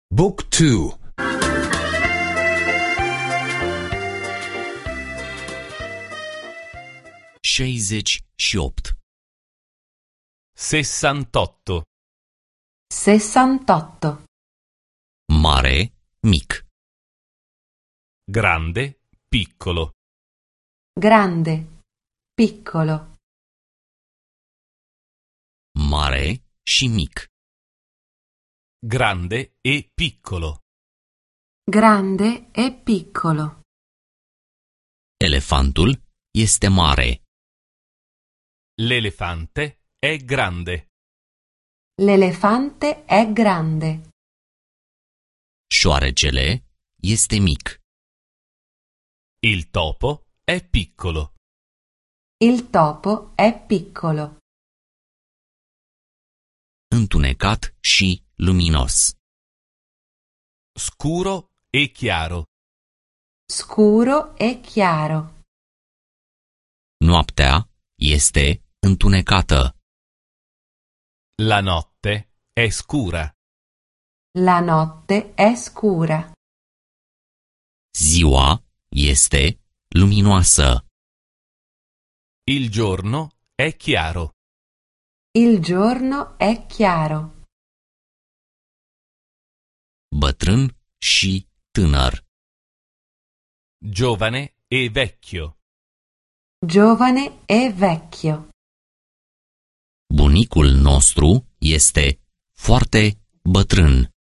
Book 2. 68 68. 68. Mare, mic. Grande, piccolo. Grande, piccolo. Mare și mic. Grande e piccolo. Grande e piccolo. Elefantul este mare. L'elefante è grande. L'elefante è grande. Șoarecele este mic. Il topo è piccolo. Il topo è piccolo. Întunecat și luminos. Scuro e chiaro. Scuro e chiaro. Noaptea este întunecată. La notte è scura. La notte è scura. Ziua este luminoasă. Il giorno è chiaro. Il giorno è chiaro. Bătrân și tânăr. Giovane e vecchio. Giovane e vecchio. Bunicul nostru este foarte bătrân.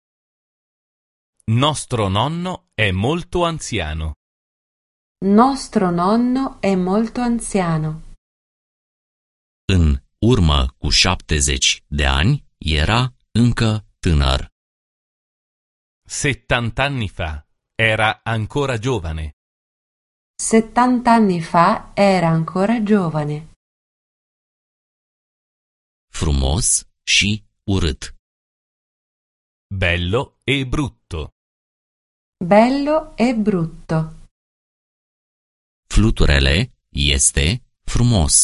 Nostro nonno è molto anziano. Nostro nonno è molto anziano. În urmă cu 70 de ani era încă tânăr. 70 anni fa era ancora giovane. 70 anni fa era ancora giovane. Frumos și urât. Bello e brutto. Bello e brutto. Fluturele este frumos.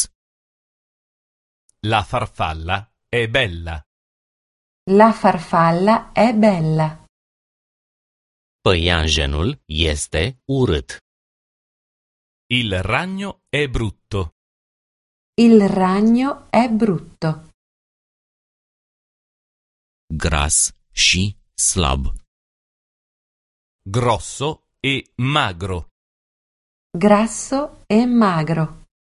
La farfalla è bella. La farfalla è bella. Păianjenul este urât. Il ragno è brutto. Il ragno è brutto. Gras și slab. Grosso e magro. Grasso e magro.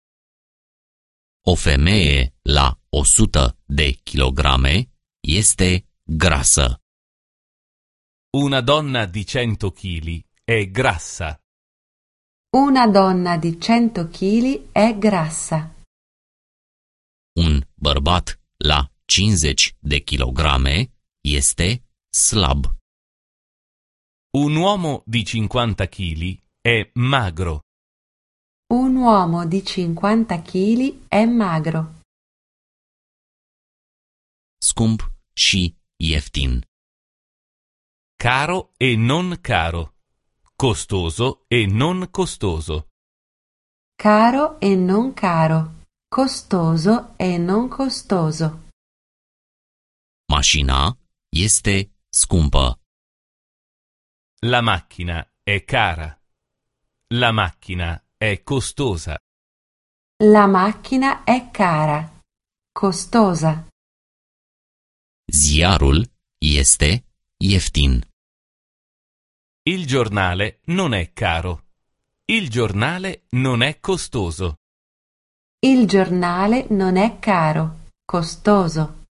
O femeie la 100 de kilograme este grasă. Una donna di 100 chili è grassa. Una donna di 100 kg è grassa. Un bărbat la 50 de kilograme este slab. Un uomo di 50 chili è magro. Un uomo di 50 kg è magro. Scump și ieftin. Caro e non caro. Costoso e non costoso. Caro e non caro. Costoso e non costoso. Mașina este scumpă. La macchina è cara. La macchina è costosa. La macchina è cara. Costosa. Ziarul este ieftin. Il giornale non è caro. Il giornale non è costoso. Il giornale non è caro. Costoso.